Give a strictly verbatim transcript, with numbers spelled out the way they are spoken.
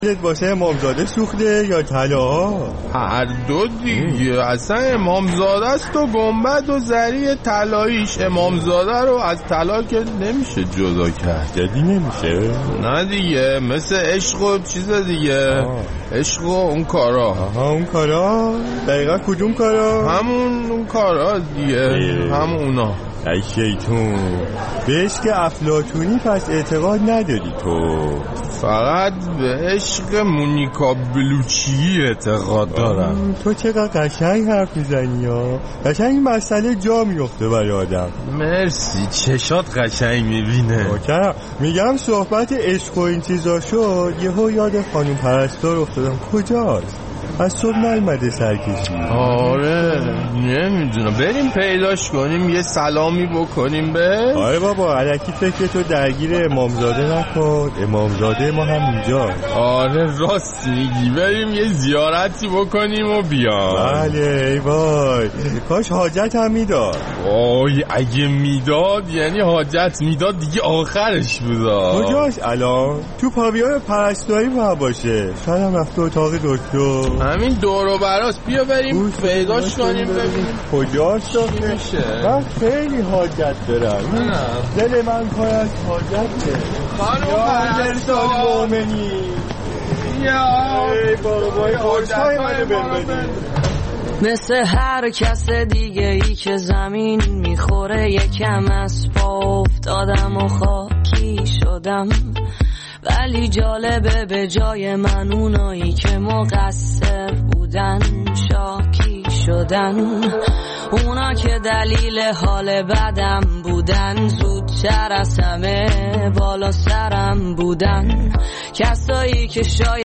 واسه امامزاده سوخته یا طلاها؟ هر دو دیگه. اصلا امامزاده است و گنبد و زری طلاییش. امامزاده رو از طلا که نمیشه جدا کرد. جدی نمیشه؟ نه دیگه، مثل عشق و چیز دیگه. عشق و اون کارا. آها اون کارا؟ دقیقا کدوم کارا؟ همون اون کارا دیگه. همون اونا. ای شیطون، بهش که افلاطونی پس اعتقاد نداری تو؟ فقط به عشق مونیکا بلوچی اعتقاد دارم. تو چقدر قشنگ حرف میزنی ها. قشنگ این مسئله جا میفته برای آدم. مرسی، چشات قشنگ میبینه. اوکی. میگم صحبت عشق و این چیزا شد، یهو یاد خانم پرستار افتادم. کجاست؟ از صبح نیومده سرکشی. آره نمیدونم، بریم پیداش کنیم یه سلامی بکنیم به. آره بابا الکی فکر تو درگیر امامزاده نکن، امامزاده ما هم اینجا. آره راست میگی، بریم یه زیارتی بکنیم و بیام. بله ای وای، کاش حاجت هم میداد. وای اگه میداد یعنی حاجت میداد دیگه آخرش بودا. کجاش الان؟ تو پاویون پرستاری باید باشه. شاید هم رفته اتاق دکتر. همین دور و براست، بیا بریم پیداش کنیم ببینیم کجاست میشه. من خیلی حاجت دارم، دل من پر از حاجته. خانم پرستار مومنی یا ای بابای حاجتای منو ببینی. مثل هر کس دیگه ای که زمین میخوره یکم از پا افتادم و خاکی شدم، ولی جالبه به جای من اونایی که مقصر بودن شاکی شدن. اونا که دلیل حال بدم بودن زودتر از همه بالا سرم بودن. کسایی که شاید